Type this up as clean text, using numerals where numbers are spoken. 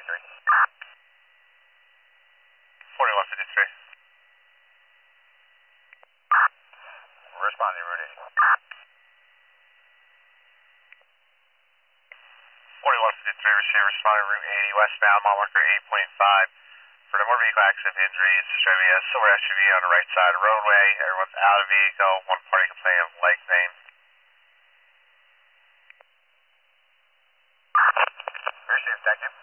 4153. Responding Route 80. 4153, receive responding Route 80 westbound, mile marker 8.5. For the motor vehicle accident injuries, Chevy S, silver SUV on the right side of the roadway. Everyone's out of vehicle. One party complaining of leg pain. Received, thank you.